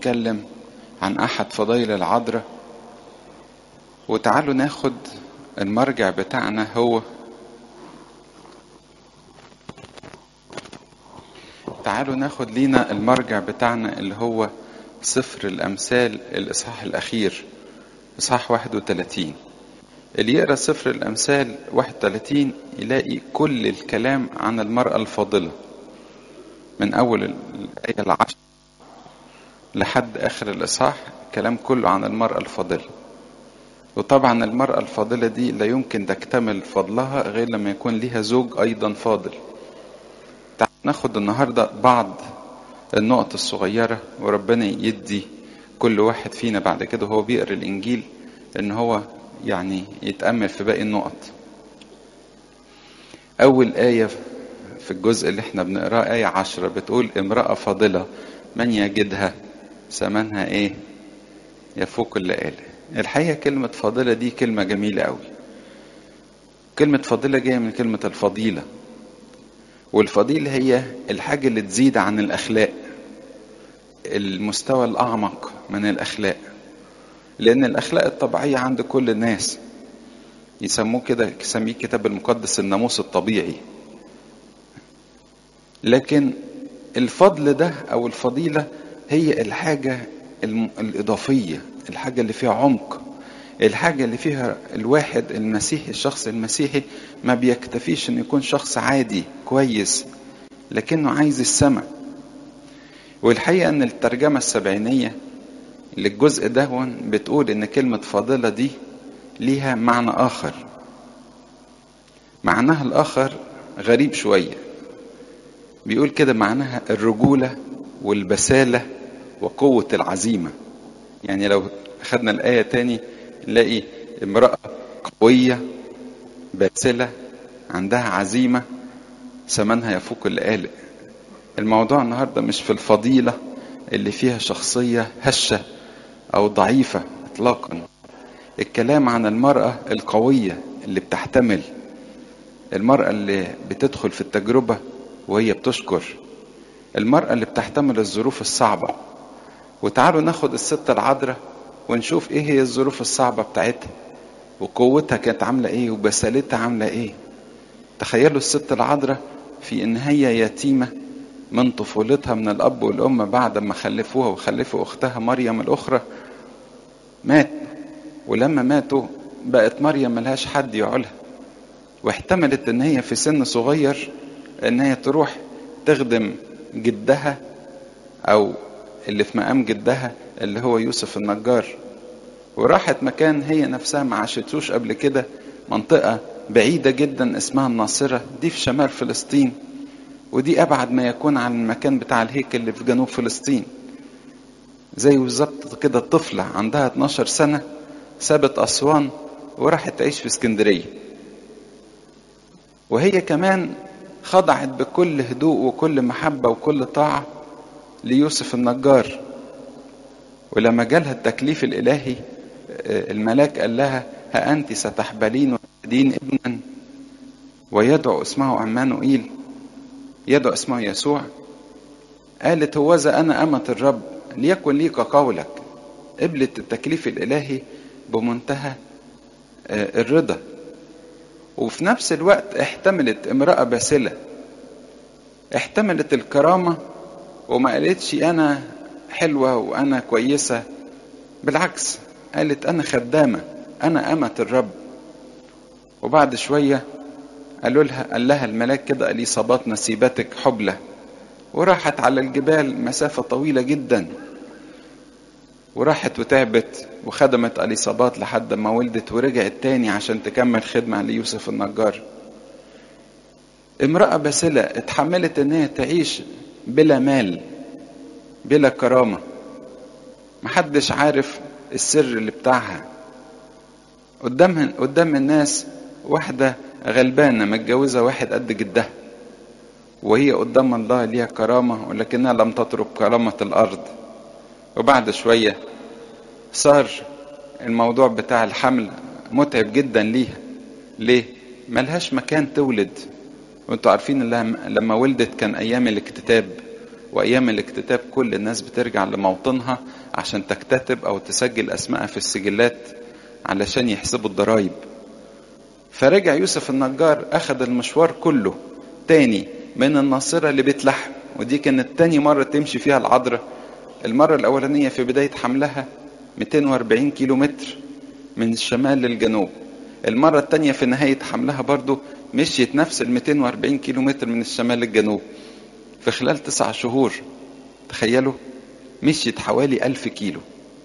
بيتكلم عن أحد فضائل العذراء. وتعالوا ناخد المرجع بتاعنا تعالوا ناخد لينا المرجع بتاعنا اللي هو سفر الأمثال الإصحاح الأخير، إصحاح 31. اللي يقرأ سفر الأمثال 31 يلاقي كل الكلام عن المرأة الفاضلة من أول الآية 10 لحد آخر الإصحاح، الكلام كله عن المرأة الفاضلة. وطبعا المرأة الفاضلة دي لا يمكن تكتمل فضلها غير لما يكون ليها زوج أيضا فاضل. ناخد النهاردة بعض النقط الصغيرة، وربنا يدي كل واحد فينا بعد كده هو بيقرأ الإنجيل إن هو يعني يتأمل في باقي النقط. أول آية في الجزء اللي احنا بنقراه آية 10 بتقول: امرأة فاضلة من يجدها ثمنها ايه؟ يفوق اللآلئ. الحقيقة كلمة فاضلة دي كلمة جميلة قوي. كلمة فاضلة جاية من كلمة الفضيلة، والفضيلة هي الحاجة اللي تزيد عن الأخلاق، المستوى الأعمق من الأخلاق. لأن الأخلاق الطبيعية عند كل الناس يسموه كده، يسميه الكتاب المقدس الناموس الطبيعي. لكن الفضل ده أو الفضيلة هي الحاجة الإضافية، الحاجة اللي فيها عمق، الحاجة اللي فيها الواحد المسيحي، الشخص المسيحي ما بيكتفيش إنه يكون شخص عادي كويس، لكنه عايز السماء. والحقيقة أن الترجمة السبعينية للجزء ده بتقول إن كلمة فاضلة دي ليها معنى آخر. معناها الآخر غريب شوية، بيقول كده معناها الرجولة والبسالة وقوة العزيمة. يعني لو أخذنا الآية تاني نلاقي امرأة قوية باسلة عندها عزيمة ثمنها يفوق اللآلئ. الموضوع النهاردة مش في الفضيلة اللي فيها شخصية هشة أو ضعيفة إطلاقا. الكلام عن المرأة القوية اللي بتحتمل، المرأة اللي بتدخل في التجربة وهي بتشكر، المرأة اللي بتحتمل الظروف الصعبة. وتعالوا ناخد الست العذراء ونشوف ايه هي الظروف الصعبة بتاعتها وقوتها كانت عاملة ايه وبسالتها عاملة ايه. تخيلوا الست العذراء في ان هي يتيمة من طفولتها من الاب والام، بعد ما خلفوها وخلفوا اختها مريم الاخرى مات، ولما ماتوا بقت مريم ملهاش حد يعولها، واحتملت ان هي في سن صغير ان هي تروح تخدم جدها او اللي في مقام جدها اللي هو يوسف النجار، وراحت مكان هي نفسها ما عاشتوش قبل كده، منطقة بعيدة جدا اسمها الناصرة، دي في شمال فلسطين، ودي ابعد ما يكون عن المكان بتاع الهيكل اللي في جنوب فلسطين. زي بالظبط كده الطفلة عندها 12 سنة سابت أسوان وراحت تعيش في اسكندرية، وهي كمان خضعت بكل هدوء وكل محبة وكل طاعة ليوسف النجار. ولما جالها التكليف الإلهي الملاك قال لها: ها أنت ستحبلين وتلدين ابنا ويدعو اسمه عمانوئيل، يدعو اسمه يسوع. قالت: هوذا أنا أمة الرب ليكن لي كقولك. قبلت التكليف الإلهي بمنتهى الرضا، وفي نفس الوقت احتملت امرأة باسلة، احتملت الكرامة وما قالتش أنا حلوة وأنا كويسة، بالعكس قالت أنا خدامة، أنا أمة الرب. وبعد شوية قال لها الملاك كده: إليصابات نسيبتك حبلة. وراحت على الجبال مسافة طويلة جدا، وراحت وتعبت وخدمت إليصابات لحد ما ولدت، ورجعت تاني عشان تكمل خدمة ليوسف النجار. امرأة باسلة اتحملت ان هي تعيش بلا مال بلا كرامة، محدش عارف السر اللي بتاعها، قدام الناس واحدة غلبانة متجوزة واحد قد جدها، وهي قدام الله ليها كرامة ولكنها لم تترك كرامة الأرض. وبعد شوية صار الموضوع بتاع الحمل متعب جدا ليها. ليه؟ ملهاش مكان تولد، وانتوا عارفين لما ولدت كان أيام الاكتتاب، وأيام الاكتتاب كل الناس بترجع لموطنها عشان تكتتب أو تسجل أسمائها في السجلات علشان يحسبوا الضرايب. فرجع يوسف النجار أخذ المشوار كله تاني من الناصرة لبيت لحم، ودي كانت تاني مرة تمشي فيها العذراء. المرة الأولانية في بداية حملها 240 كيلو متر من الشمال للجنوب. المرة التانية في نهاية حملها برضو مشيت نفس 240 كيلو متر من الشمال للجنوب في خلال 9 شهور. تخيلوا، مشيت حوالي 1000 كيلو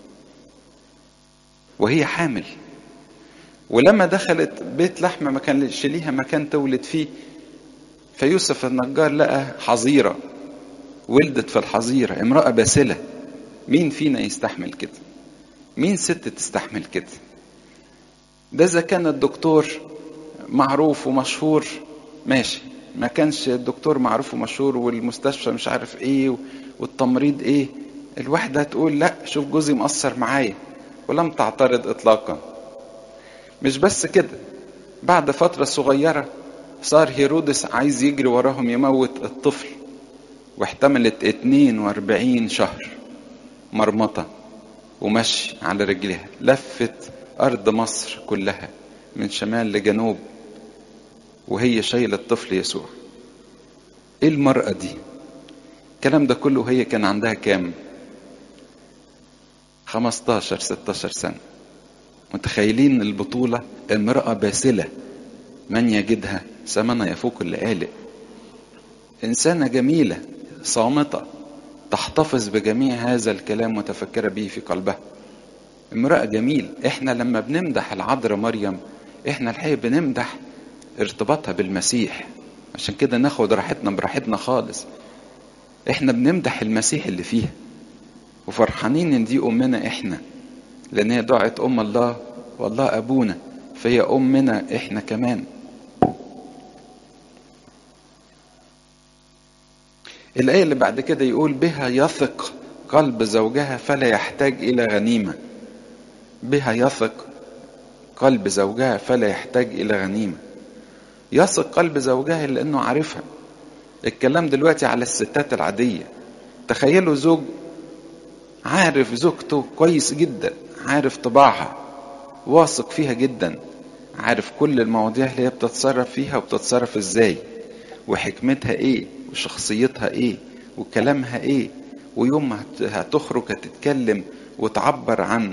وهي حامل. ولما دخلت بيت لحم ما كانش ليها مكان تولد فيه، فيوسف النجار لقى حظيرة، ولدت في الحظيرة امرأة باسلة. مين فينا يستحمل كده؟ مين ست تستحمل كده؟ ده إذا كان الدكتور معروف ومشهور ماشي، ما كانش الدكتور معروف ومشهور والمستشفى مش عارف ايه والتمريض ايه، الواحدة تقول لا شوف جوزي مقصر معايا، ولم تعترض اطلاقا. مش بس كده، بعد فترة صغيرة صار هيرودس عايز يجري وراهم يموت الطفل، واحتملت 42 شهر مرمطة ومشي على رجلها، لفت أرض مصر كلها من شمال لجنوب وهي شايلة الطفل يسوع. ايه المرأة دي؟ الكلام ده كله وهي كان عندها كام؟ 15-16 سنة. متخيلين البطولة؟ امرأة باسلة من يجدها ثمنها يفوق اللآلئ. إنسانة جميلة صامتة تحتفظ بجميع هذا الكلام متفكرة به في قلبها. امرأة جميل. احنا لما بنمدح العذراء مريم احنا الحقيقة بنمدح ارتباطها بالمسيح، عشان كده ناخد راحتنا براحتنا خالص. احنا بنمدح المسيح اللي فيها وفرحانين ان دي امنا احنا، لان هي دعت ام الله والله ابونا، فهي امنا احنا كمان. الآية اللي بعد كده يقول بها يثق قلب زوجها فلا يحتاج إلى غنيمة. بها يثق قلب زوجها فلا يحتاج إلى غنيمة. يثق قلب زوجها لأنه عارفها. الكلام دلوقتي على الستات العادية. تخيلوا زوج عارف زوجته كويس جدا، عارف طباعها، واثق فيها جدا، عارف كل المواضيع اللي هي بتتصرف فيها وبتتصرف ازاي، وحكمتها ايه، وشخصيتها ايه، وكلامها ايه، ويوم ما هتخرج هتتكلم وتعبر عن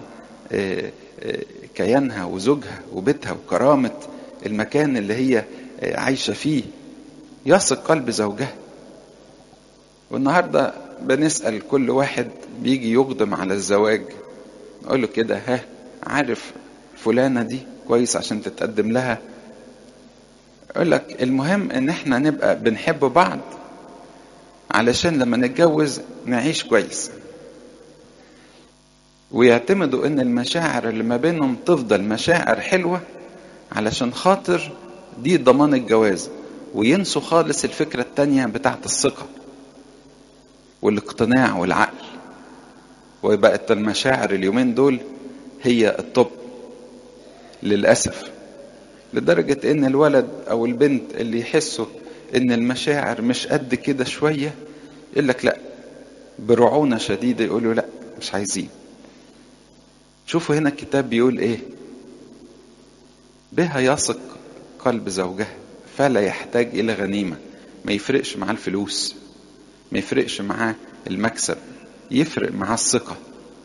كيانها وزوجها وبيتها وكرامة المكان اللي هي عايشة فيه. يثق قلب زوجها. والنهاردة بنسأل كل واحد بيجي يقدم على الزواج، نقول له كده ها عارف فلانة دي كويس عشان تتقدم لها؟ يقول لك المهم ان احنا نبقى بنحب بعض علشان لما نتجوز نعيش كويس، ويعتمدوا ان المشاعر اللي ما بينهم تفضل مشاعر حلوة علشان خاطر دي ضمان الجواز، وينسوا خالص الفكرة التانية بتاعت الثقة والاقتناع والعقل. وبقت المشاعر اليومين دول هي الطب للأسف، لدرجة ان الولد او البنت اللي يحسوا ان المشاعر مش قد كده شوية يقول لك لا، برعونة شديدة يقولوا لا مش عايزين. شوفوا هنا الكتاب بيقول ايه؟ بها يثق قلب زوجها فلا يحتاج الى غنيمة. ما يفرقش معاه الفلوس، ما يفرقش معاه المكسب، يفرق معاه الثقة.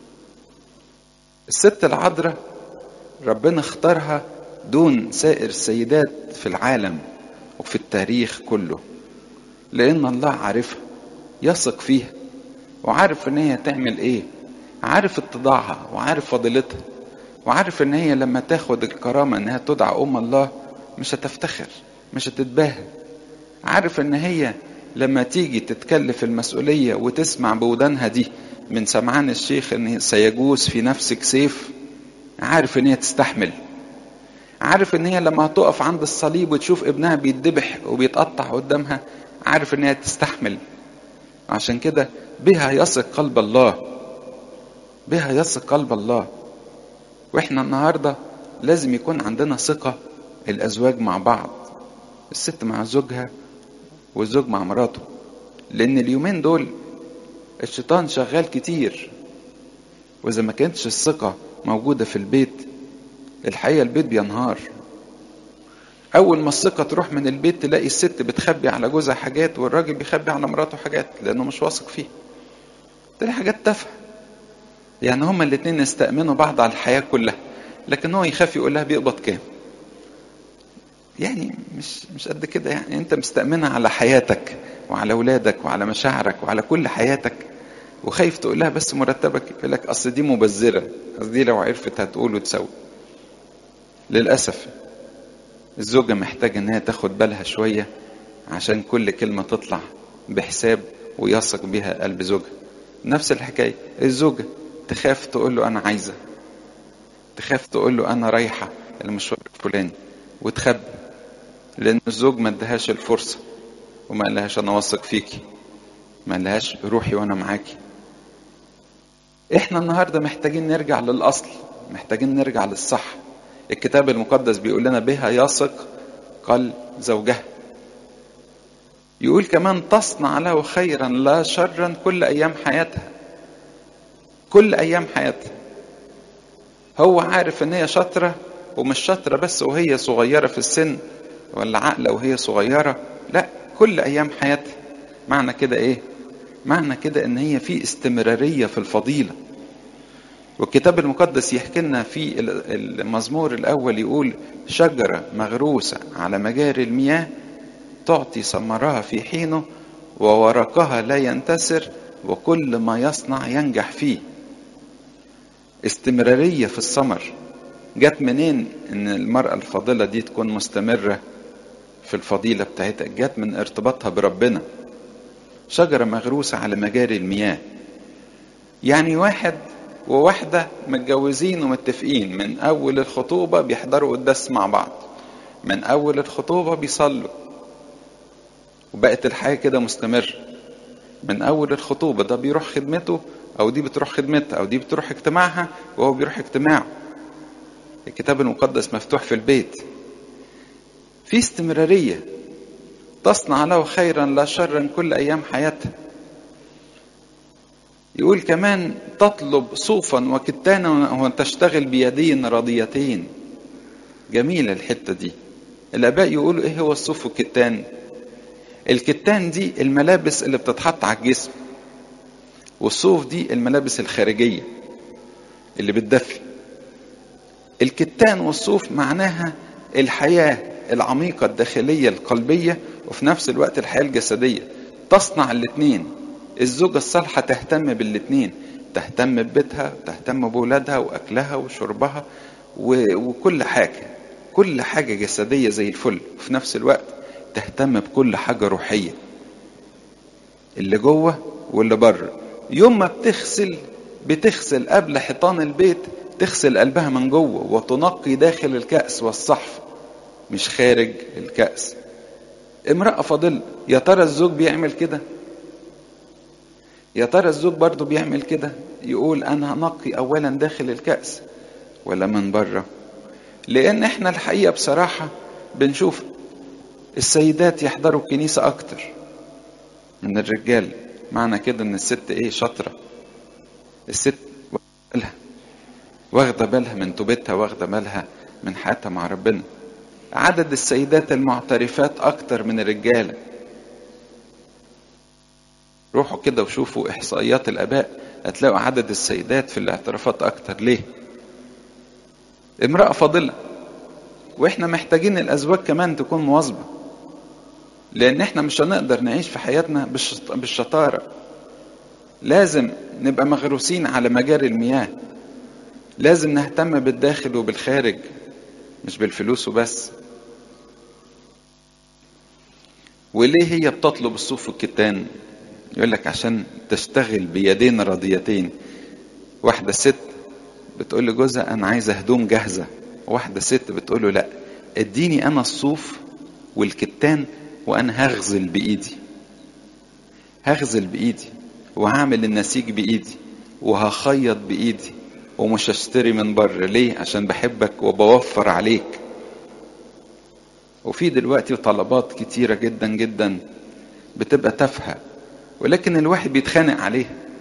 الست العذراء ربنا اختارها دون سائر السيدات في العالم وفي التاريخ كله، لأن الله عارفها، يثق فيها، وعارف ان هي تعمل ايه، عارف اتضاعها وعارف فضيلتها، وعارف ان هي لما تاخد الكرامة انها تدعى ام الله مش هتفتخر، مش هتتباهى. عارف ان هي لما تيجي تتكلف المسؤولية وتسمع بودانها دي من سمعان الشيخ ان سيجوز في نفسك سيف، عارف ان هي تستحمل. عارف ان هي لما هتقف عند الصليب وتشوف ابنها بيتذبح وبيتقطع قدامها، عارف ان هي تستحمل. عشان كده بها يثق قلب الله، بها يثق قلب الله. واحنا النهاردة لازم يكون عندنا ثقة الازواج مع بعض، الست مع زوجها والزوج مع مراته، لان اليومين دول الشيطان شغال كتير، وإذا ما كانتش الثقة موجودة في البيت الحقيقة البيت بينهار. أول ما الثقة تروح من البيت تلاقي الست بتخبي على جوزها حاجات والراجل بيخبي على مراته حاجات لأنه مش واثق فيها. تلاقي حاجات تافهة، يعني هما الاتنين يستأمنوا بعض على الحياة كلها، لكن هو يخاف يقول لها بيقبض كام. يعني مش قد كده. يعني انت مستأمنها على حياتك وعلى اولادك وعلى مشاعرك وعلى كل حياتك، وخايف تقول لها بس مرتبك. يقول لك اصل دي مبذرة، اصل دي لو عرفت هتقول وتسوي. للأسف الزوجة محتاجة انها تاخد بالها شوية عشان كل كلمة تطلع بحساب ويثق بها قلب زوجها. نفس الحكاية الزوجة تخاف تقول له انا عايزة، تخاف تقول له انا رايحة المشوار الفلاني وتخبي، لان الزوج ما ادهاش الفرصة وما قالهاش انا واثق فيكي، ما قالهاش روحي وانا معاكي. احنا النهاردة محتاجين نرجع للاصل، محتاجين نرجع للصح. الكتاب المقدس بيقول لنا بها يثق قلب زوجها. يقول كمان تصنع له خيرا لا شرا كل ايام حياتها. كل ايام حياتها هو عارف ان هي شاطرة، ومش شاطرة بس وهي صغيرة في السن ولا عقلة وهي صغيرة، لا كل ايام حياتها. معنى كده ايه؟ معنى كده ان هي في استمرارية في الفضيلة. والكتاب المقدس يحكي لنا في المزمور الاول يقول شجرة مغروسة على مجاري المياه تعطي ثمرها في حينه وورقها لا ينتسر وكل ما يصنع ينجح فيه. استمرارية في الثمر. جت منين ان المرأة الفاضلة دي تكون مستمرة في الفضيلة بتاعتها؟ جت من ارتباطها بربنا. شجرة مغروسة على مجاري المياه، يعني واحد وواحدة متجوزين ومتفقين من اول الخطوبة بيحضروا قداس مع بعض، من اول الخطوبة بيصلوا، وبقت الحياة كده مستمر. من اول الخطوبة ده بيروح خدمته او دي بتروح خدمتها او دي بتروح اجتماعها وهو بيروح اجتماعه. الكتاب المقدس مفتوح في البيت، في استمرارية. تصنع له خيرا لا شرا كل ايام حياتها. يقول كمان تطلب صوفا وكتانا وتشتغل بيدين راضيتين. جميلة الحتة دي. الآباء يقولوا ايه هو الصوف والكتان؟ الكتان دي الملابس اللي بتتحط على الجسم، والصوف دي الملابس الخارجية اللي بتدفي. الكتان والصوف معناها الحياة العميقة الداخلية القلبية وفي نفس الوقت الحياة الجسدية. تصنع الاتنين. الزوجة الصالحة تهتم بالاتنين، تهتم ببيتها وتهتم بولادها وأكلها وشربها وكل حاجة، كل حاجة جسدية زي الفل، وفي نفس الوقت تهتم بكل حاجة روحية اللي جوه واللي بره. يوم ما بتغسل قبل حيطان البيت، تغسل قلبها من جوه وتنقي داخل الكأس والصحف مش خارج الكأس. امرأة فاضلة. يا ترى الزوج بيعمل كده؟ يا ترى الزوج برضو بيعمل كده؟ يقول انا هنقي اولا داخل الكأس ولا من بره؟ لان احنا الحقيقة بصراحة بنشوف السيدات يحضروا الكنيسة اكتر من الرجال. معنى كده ان الست ايه؟ شاطرة. الست واخدة بالها من توبتها، واخدة بالها من حياتها مع ربنا. عدد السيدات المعترفات اكتر من الرجالة. روحوا كده وشوفوا احصائيات الاباء، هتلاقوا عدد السيدات في الاعترافات اكتر. ليه؟ امرأة فاضلة. واحنا محتاجين الازواج كمان تكون مواظبة، لان احنا مش هنقدر نعيش في حياتنا بالشطارة. لازم نبقى مغروسين على مجاري المياه. لازم نهتم بالداخل وبالخارج، مش بالفلوس وبس. وليه هي بتطلب الصوف والكتان؟ يقول لك عشان تشتغل بيدين راضيتين. واحدة ست بتقول لجوزها انا عايزة هدوم جاهزة، واحدة ست بتقول له لا اديني انا الصوف والكتان وانا هغزل بايدي، هغزل بايدي وهعمل النسيج بايدي وهخيط بايدي ومش هشتري من بره. ليه؟ عشان بحبك وبوفر عليك. وفي دلوقتي طلبات كتيرة جدا جدا بتبقى تافهة، ولكن الواحد بيتخانق عليها.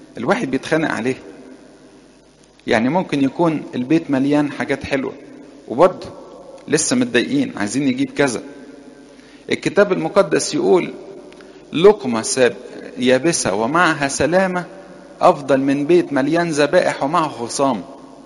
الواحد بيتخانق عليه. يعني ممكن يكون البيت مليان حاجات حلوة وبرضه لسه متضايقين عايزين نجيب كذا. الكتاب المقدس يقول لقمة يابسة ومعها سلامة أفضل من بيت مليان ذبائح ومعه خصام.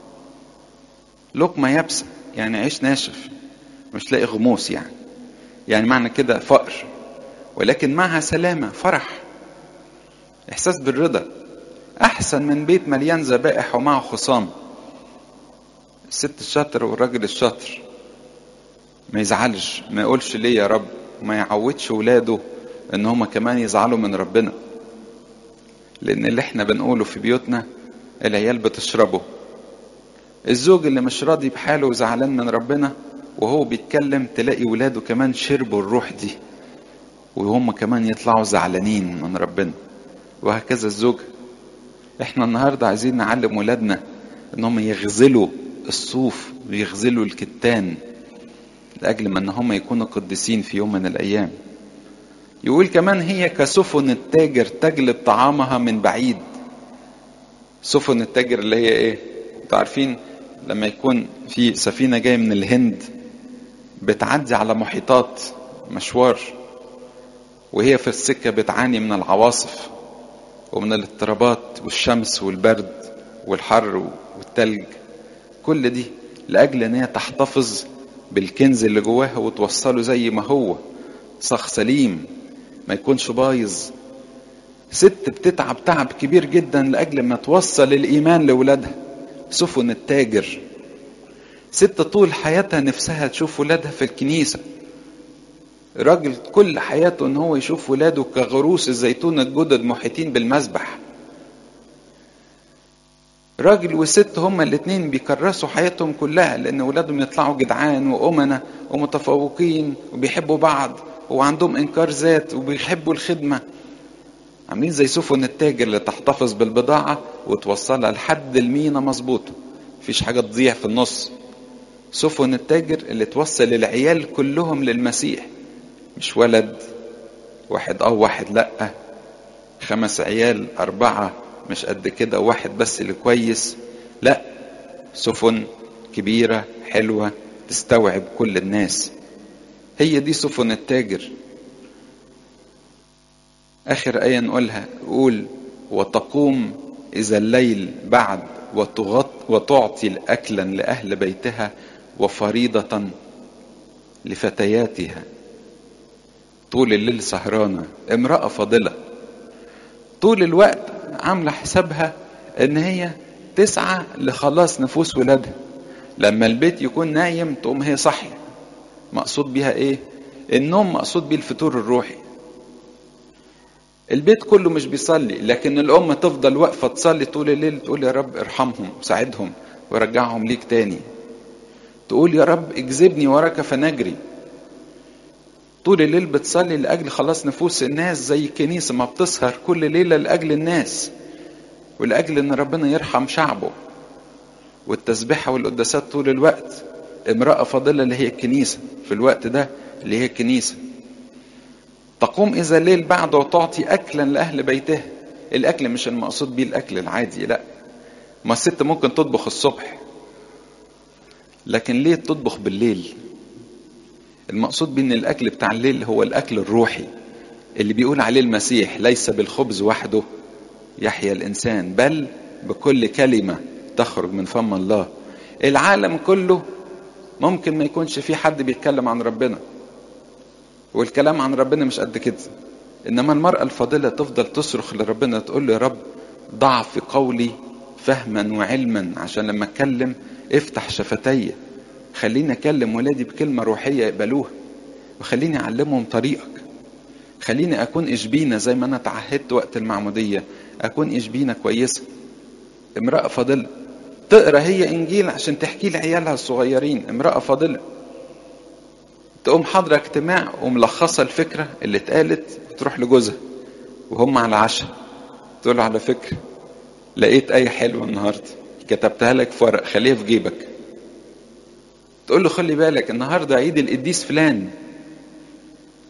لقمة يابسة يعني عيش ناشف مش لاقي غموس، يعني معنى كده فقر، ولكن معها سلامة فرح إحساس بالرضا أحسن من بيت مليان ذبائح ومعه خصام. الست الشاطر والراجل الشاطر ما يزعلش، ما يقولش ليه يا رب، وما يعودش ولاده ان هما كمان يزعلوا من ربنا. لان اللي احنا بنقوله في بيوتنا العيال بتشربه. الزوج اللي مش راضي بحاله وزعلان من ربنا وهو بيتكلم تلاقي ولاده كمان شربوا الروح دي وهم كمان يطلعوا زعلانين من ربنا، وهكذا الزوج. احنا النهاردة عايزين نعلم ولادنا انهم يغزلوا الصوف ويغزلوا الكتان لأجل ما ان هم يكونوا قديسين في يوم من الأيام. يقول كمان هي كسفن التاجر تجلب طعامها من بعيد. سفن التاجر اللي هي ايه؟ انتوا عارفين لما يكون في سفينة جاية من الهند بتعدي على محيطات مشوار، وهي في السكة بتعاني من العواصف ومن الاضطرابات والشمس والبرد والحر والتلج، كل دي لأجل ان هي تحتفظ بالكنز اللي جواها وتوصله زي ما هو صخ سليم ما يكونش بايظ. ست بتتعب تعب كبير جدا لأجل ما توصل الإيمان لولادها. سفن التاجر. ست طول حياتها نفسها تشوف ولادها في الكنيسة. راجل كل حياته ان هو يشوف ولاده كغروس الزيتون الجدد محيطين بالمذبح. راجل وست هما الاتنين بيكرسوا حياتهم كلها لان ولادهم يطلعوا جدعان وأمنة ومتفوقين وبيحبوا بعض وعندهم انكار ذات وبيحبوا الخدمة. عاملين زي سفن التاجر اللي تحتفظ بالبضاعة وتوصلها لحد المينا مظبوطة، مفيش حاجة تضيع في النص. سفن التاجر اللي توصل العيال كلهم للمسيح، مش ولد واحد او واحد، لأ 5 عيال 4 مش قد كده واحد بس اللي كويس، لأ سفن كبيرة حلوة تستوعب كل الناس. هي دي سفن التاجر. آخر آية نقولها قول وتقوم إذا الليل بعد وتعطي أكلا لأهل بيتها وفريضة لفتياتها. طول الليل سهرانة، امرأة فاضلة طول الوقت عاملة حسابها ان هي تسعى لخلاص نفوس ولادها. لما البيت يكون نايم تقوم هي صحية. مقصود بيها ايه؟ النوم مقصود بيه الفطور الروحي. البيت كله مش بيصلي لكن الأم تفضل واقفة تصلي طول الليل، تقول يا رب ارحمهم وساعدهم ورجعهم ليك تاني. تقول يا رب اجذبني وراك فنجري. طول الليل بتصلي لأجل خلاص نفوس الناس، زي الكنيسة ما بتسهر كل ليلة لأجل الناس ولأجل ان ربنا يرحم شعبه. والتسبيحة والقداسات طول الوقت. امرأة فاضلة اللي هي الكنيسة في الوقت ده اللي هي الكنيسة. تقوم إذا الليل بعد وتعطي أكلا لأهل بيتها. الأكل مش المقصود بيه الأكل العادي، لا، ما الست ممكن تطبخ الصبح لكن ليه تطبخ بالليل؟ المقصود بيه ان الأكل بتاع الليل هو الأكل الروحي اللي بيقول عليه المسيح ليس بالخبز وحده يحيى الإنسان بل بكل كلمة تخرج من فم الله. العالم كله ممكن ما يكونش فيه حد بيتكلم عن ربنا والكلام عن ربنا مش قد كده، إنما المرأة الفاضلة تفضل تصرخ لربنا تقول له يا رب ضع في قولي فهما وعلما عشان لما اتكلم افتح شفتي، خليني اكلم ولادي بكلمة روحية يقبلوها، وخليني اعلمهم طريقك، خليني اكون اشبينة زي ما انا تعهدت وقت المعمودية اكون اشبينة كويسة. امرأة فاضلة تقرأ هي انجيل عشان تحكي لعيالها الصغيرين. امرأة فاضلة تقوم حاضرة اجتماع وملخصة الفكرة اللي اتقالت وتروح لجوزها وهم على عشاء تقول له على فكرة لقيت آية حلوة النهاردة كتبتها لك في ورق خليها في جيبك. تقول له خلي بالك النهاردة عيد القديس فلان،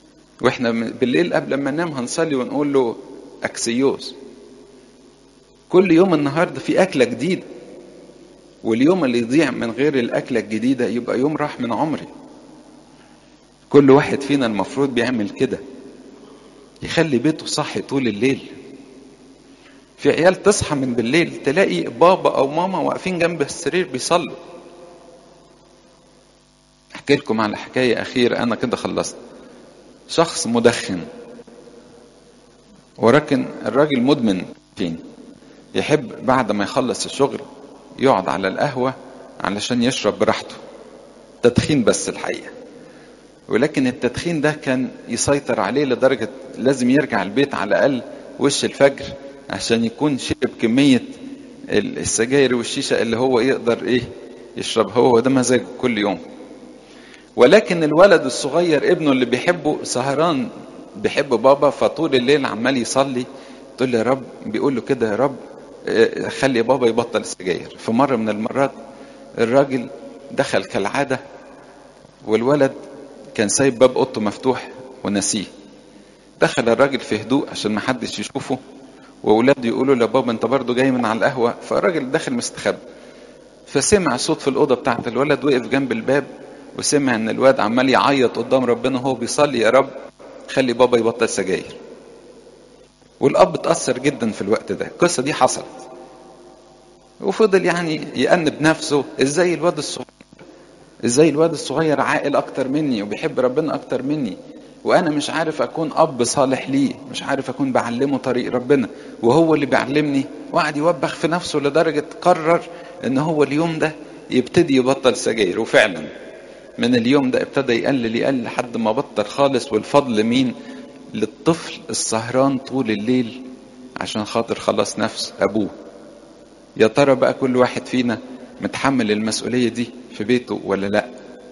واحنا بالليل قبل ما ننام هنصلي ونقول له اكسيوس. كل يوم النهاردة في أكلة جديدة، واليوم اللي يضيع من غير الأكلة الجديدة يبقى يوم راح من عمري. كل واحد فينا المفروض بيعمل كده، يخلي بيته صاحي طول الليل. في عيال تصحى من بالليل تلاقي بابا أو ماما واقفين جنب السرير بيصلوا. أحكي لكم على حكاية أخيرة، أنا كده خلصت. شخص مدخن، ولكن الراجل مدمن فين، يحب بعد ما يخلص الشغل يقعد على القهوة علشان يشرب براحته، تدخين بس الحقيقة. ولكن التدخين ده كان يسيطر عليه لدرجة لازم يرجع البيت على الأقل وش الفجر عشان يكون شرب كمية السجاير والشيشة اللي هو يقدر يشرب. هو ده مزاجه كل يوم. ولكن الولد الصغير ابنه اللي بيحبه سهران بيحب بابا، فطول الليل عمال يصلي. تقول له يا رب، بيقول له كده يا رب خلي بابا يبطل السجاير. في مرة من المرات الراجل دخل كالعادة، والولد كان سايب باب اوضته مفتوح ونسيه. دخل الراجل في هدوء عشان ما حدش يشوفه، واولاده يقولوا له بابا انت برضو جاي من على القهوة. فالراجل داخل مستخبي، فسمع صوت في الأوضة بتاعت الولد، وقف جنب الباب وسمع ان الواد عمال يعيط قدام ربنا وهو بيصلي يا رب خلي بابا يبطل سجاير. والاب اتأثر جدا في الوقت ده. القصة دي حصلت، وفضل يأنب نفسه، ازاي الواد الصغير عاقل اكتر مني وبيحب ربنا اكتر مني، وانا مش عارف اكون اب صالح ليه، مش عارف اكون بعلمه طريق ربنا وهو اللي بيعلمني. وقعد يوبخ في نفسه لدرجة قرر ان هو اليوم ده يبتدي يبطل سجاير. وفعلا من اليوم ده ابتدى يقلل لحد ما بطل خالص. والفضل مين؟ للطفل السهران طول الليل عشان خاطر خلص نفس ابوه. يا ترى بقى كل واحد فينا متحمل المسؤولية دي في بيته ولا لا؟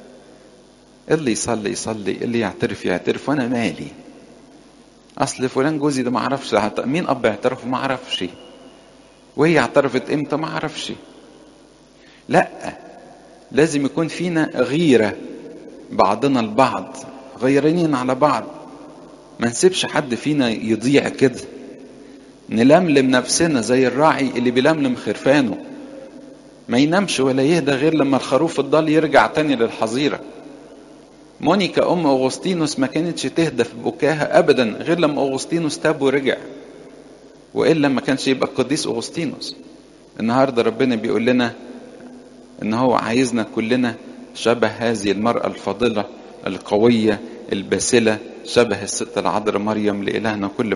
اللي يصلي يصلي، اللي يعترف يعترف، وانا مالي، اصل فلان جوزي ده ما اعرفش مين اب اعترف ما اعرفش، وهي اعترفت امتى ما اعرفش. لا، لازم يكون فينا غيرة بعضنا البعض، غيرانين على بعض، ما نسيبش حد فينا يضيع كده. نلملم نفسنا زي الراعي اللي بيلملم خرفانه، ما ينامش ولا يهدى غير لما الخروف الضال يرجع تاني للحظيرة. مونيكا ام اغسطينوس ما كانتش تهدى في بكاها ابدا غير لما اغسطينوس تاب ورجع، والا ما كانش يبقى القديس اغسطينوس. النهارده ربنا بيقول لنا ان هو عايزنا كلنا شبه هذه المرأة الفاضلة القوية الباسلة، شبه الست العذراء مريم. لإلهنا كل